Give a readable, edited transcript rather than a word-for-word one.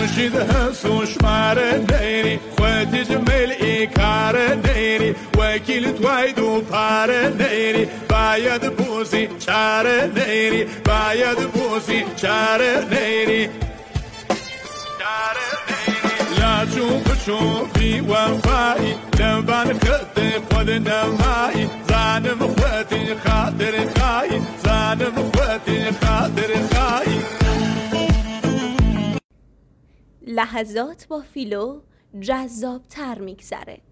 خورشید هسوش ماره نیری خودی جمیل ای کاره نیری وکیل توید و پاره نیری باید بوزی چاره نیری باید بوزی چاره نیری لاجو بشو بی وفایی نبان خطی خود نمایی زانم خودی خاطر خایی زانم خودی خاطر خایی. لحظات با فیلو جذاب‌تر میگذره.